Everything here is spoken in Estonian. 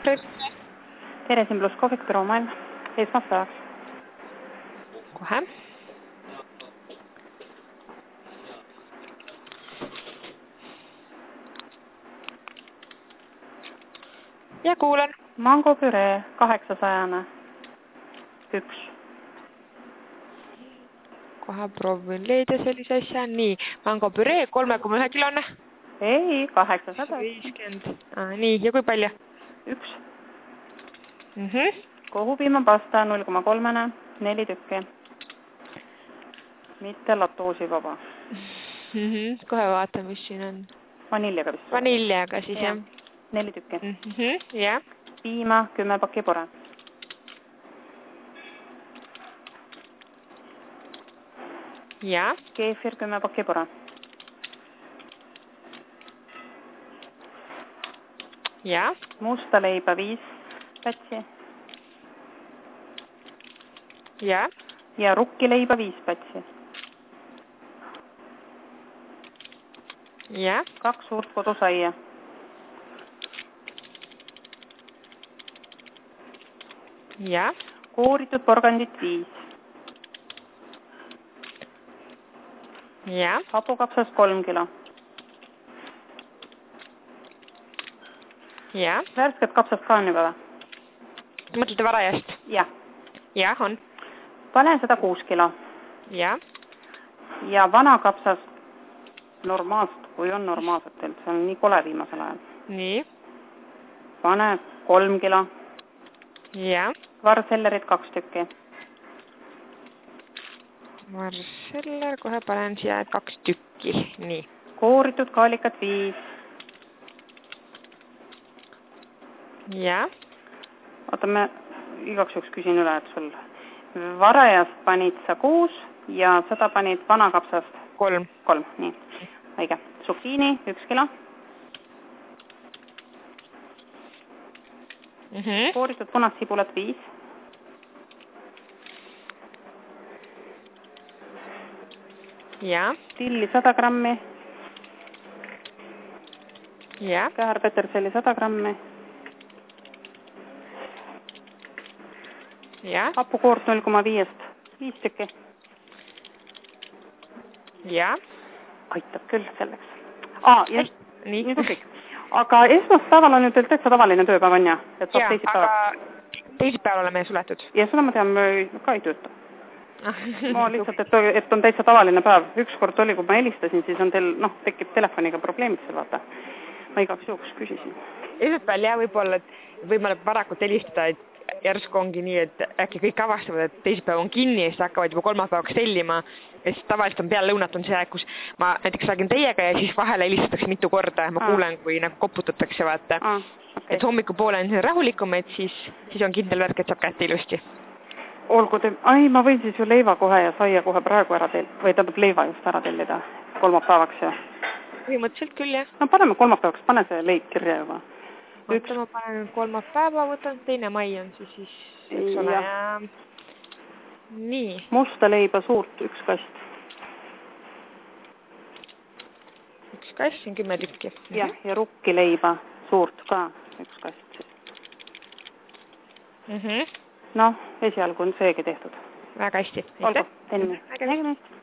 tere, siin pluss kohvik Roomel. Esmaspäevaks. Kohe. Ja kuulen. Mangopüree 800. 1. Kohe proovin leida sellise asja. Nii, mangopüree 3,1 kilone. Ei, 800. 50. Nii, ja kui palju? 1. Kohupiimapasta 0,3, 4 tükki. Mitte latoosivaba. Kohe vaatan, mis siin on. Vaniljaga vist. Vaniljaga siis, jah. 4 tükki. Ja. Piima 10 pakki pore. Ja. Keefir 10 pakki pore. Ja. Musta leiba 5 pätsi. Ja. Ja rukkileiba 5 pätsi. Ja. 2 suurt kodusaia. Ja. Kooritud porgandit 5. Ja. Hapukapsas 3 kilo. Ja. Värsket kapsast ka on juba või? Mõtlete varajast? Jah. Jah, on. Pane 106 kilo. Ja. Ja vana kapsas normaalselt, kui on normaalselt, see on nii kole viimasel ajal. Nii. Pane 3 kilo. Ja. Varsellerit 2 tükki. Varseller, kohe panen siia 2 tükki. Nii. Kooritud kaalikat 5. Ja. Oota, me igaks juhuks küsin üle, et sul varajast panid sa 6 ja seda panid vana kapsast 3. 3, nii. Õige. Zucchini 1 kilo. Kooritud punassibulat 5. Ja. Tilli 100 grammi. Ja. Käärpeterselli 100 grammi. Ja. Hapukoort 0,5-st 5 tükki. Ja. Aitab küll selleks. Ja nii. Nüüd on kõik. Aga esmaspäeval on ju teil täitsa tavaline tööpäev on ja? Et saab teisipäeval. Aga teisipäeval oleme suletud. Ja seda ma tean, me ka ei tööta. Ma lihtsalt, et on täitsa tavaline päev. Ükskord oli, kui ma helistasin, siis on teil, tekib telefoniga probleemid seal, vaata. Ma igaks juhuks küsisin. Esmaspäeval jah, võib-olla varakult helistada, et järsku ongi nii, et äkki kõik avastavad, et teisipäev on kinni ja siis hakkavad juba kolmapäevaks tellima. Ja siis tavaliselt on peale lõunat on see aeg, kus ma näiteks räägin teiega ja siis vahele helistatakse mitu korda. Ma kuulen, kui nagu koputatakse, vaata. Okay. Et hommikupoole on see rahulikum, et siis on kindel värk, et saab kätte ilusti. Olgu ma võin siis ju leiva kohe ja saia kohe praegu ära tellida, või tähendab leiva just ära tellida kolmapäevaks ja. Põhimõtteliselt küll, jah. No paneme kolmapäevaks, pane see leib kirja juba. Ma panen kolmapäeva, võtan 2. mai on siis eks ole ja. Nii. Musta leiba suurt 1 kast. 1 kast on 10 tükki. Jah, ja rukkileiba suurt ka 1 kast siis. Esialgu on seegi tehtud. Väga hästi. Olgu, teeme.